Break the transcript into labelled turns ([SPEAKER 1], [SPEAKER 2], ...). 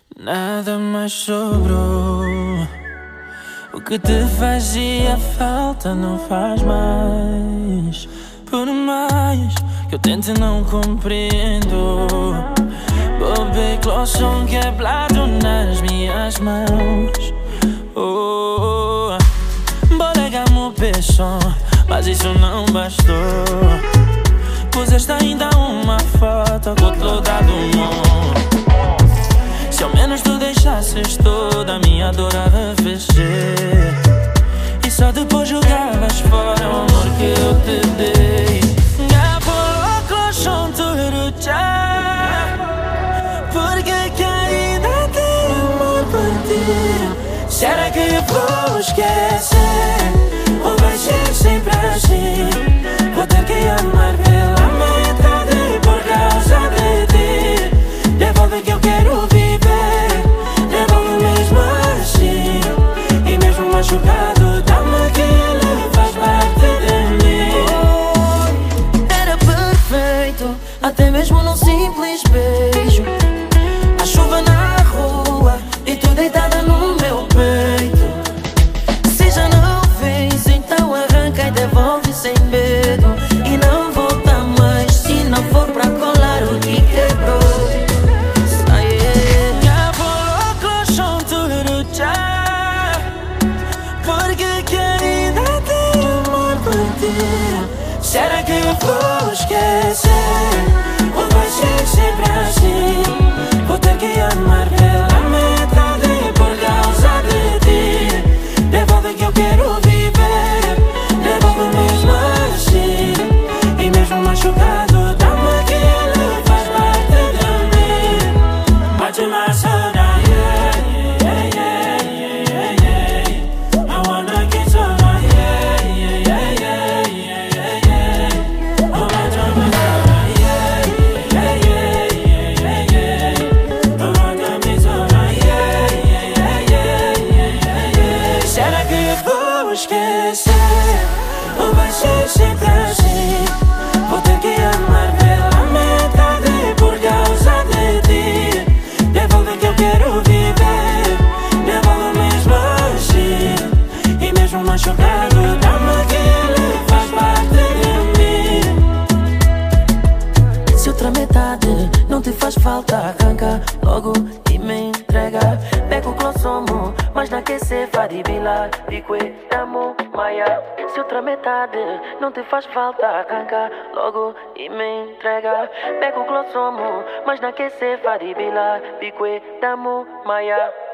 [SPEAKER 1] Nada mais sobrou. O que te fazia falta não faz mais. Por mais que eu tente, não compreendo. Bobby clochão quebrado nas minhas mãos. Oh, bolegamos o peixão, mas isso não bastou. Puseste ainda uma foto com outro lado do mundo. Se ao menos tu deixasses toda a minha dor a arrefecer, e só depois jogavas fora o amor que eu te dei. Porque que ainda tenho amor por ti? Será que eu vou esquecer? Ou vai ser sempre assim? Vou ter que amar pela metade por causa de ti. Devolve que eu quero viver, devolve mesmo assim. E mesmo machucado, dá-me aquilo, faz parte de mim.
[SPEAKER 2] Era perfeito, até mesmo num simples beijo. A chuva na rua e tu deitada no meu peito. Se já não vês, então arranca e devolve sem medo. E não volta mais se não for pra colar o que quebrou.
[SPEAKER 1] Porque que ainda tenho amor por ti? Será que eu vou esquecer? Ou vai ser sempre assim? Vou ter que amar pela metade por causa de ti. Devolve que eu quero viver, devolve mesmo assim. E mesmo machucado, dá-me aquilo, faz parte de mim. Bate mais saudade. Esquecer, ou vai ser sempre assim? Vou ter que amar pela metade por causa de ti. Devolve que eu quero viver, devolve mesmo assim. E mesmo machucado, dá-me aquilo, faz parte de mim.
[SPEAKER 2] Se outra metade não te faz falta, arranca logo e me entrega. Pega o glossomo, mas na que se faribila, pique damo maia. Se outra metade não te faz falta, arranca logo e me entrega. Pega o glossomo, mas na que se faribila, pique damo maia.